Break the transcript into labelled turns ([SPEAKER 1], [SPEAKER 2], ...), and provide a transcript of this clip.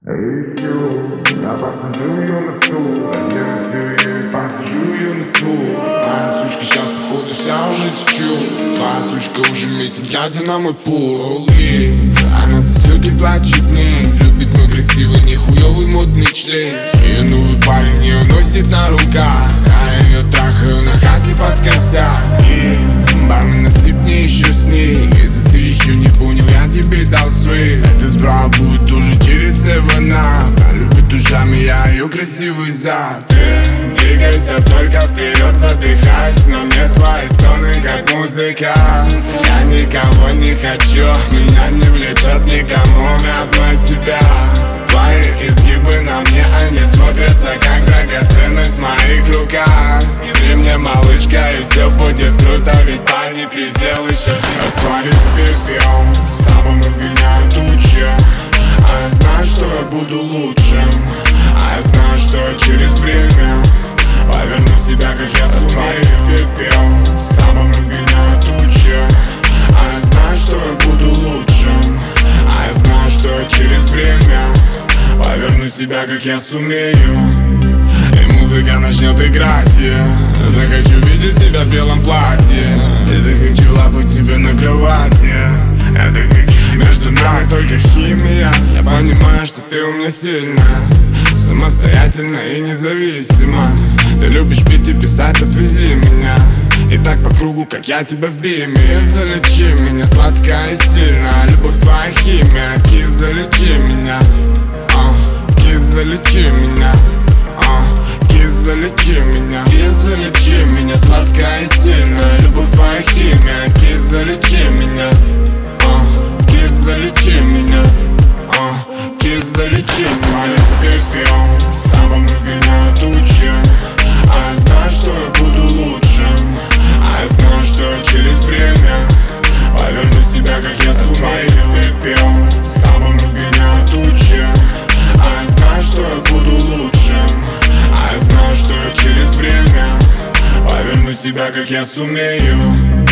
[SPEAKER 1] Я посмотрю ее на стул, я посмотрю ее на стул. Моя сучка сейчас походу вся уже течу.
[SPEAKER 2] Твоя сучка уже метит, глядя на мой пол. И она сосет и плачет мне. Любит мой красивый, нихуёвый модный член. Ее новый парень ее носит на руках, а ее трахаю на хате под косяк. И бармен, насыпь мне еще с ней. Если ты еще не понял, я тебе дал свои. Эта сбра будет уже через 7-Up. Она любит ушами, я ее красивый зад. Ты двигайся только вперед, задыхаясь, но мне твои стоны как музыка. Я никого не хочу, меня не влечет никому, одной тебя. Твои изгибы на мне, они смотрятся как драгоценность в моих руках. Ты мне малышка, и все будет круто, ведь парни пиздел еще. Растворит пепел, сабом разгоняют тучи. А я знаю, что я буду лучшим. А я знаю, что я через время поверну себя, как я сумею. Пепел, сабом разгоняют тучи. А я знаю, что я буду лучшим. А я знаю, что я через время поверну себя, как я сумею. И музыка начнет играть, захочу видеть тебя в белом платье. И захочу лапать тебя на кровати. Между нами только химия. Я понимаю, что ты у меня сильная, самостоятельна и независима. Ты любишь пить и писать, отвези меня. И так по кругу, как я тебя в биме. Киз, залечи меня, сладкая и сильная. Любовь твоя химия. Киз, залечи меня. Киз, залечи меня. Киз, залечи меня. Киз, залечи меня, сладкая и сильная. Любовь твоя химия. Киз, залечи меня. Киз, залечи меня. Киз, залечи меня. Пепел, сабом разгоняют тучи. А я знаю, что я буду лучшим. А я знаю, что я через время поверну себя, как я сумею. Пепел, сабом разгоняют тучи. А я знаю, что я буду лучшим. А я знаю, что я через время поверну себя, как я сумею.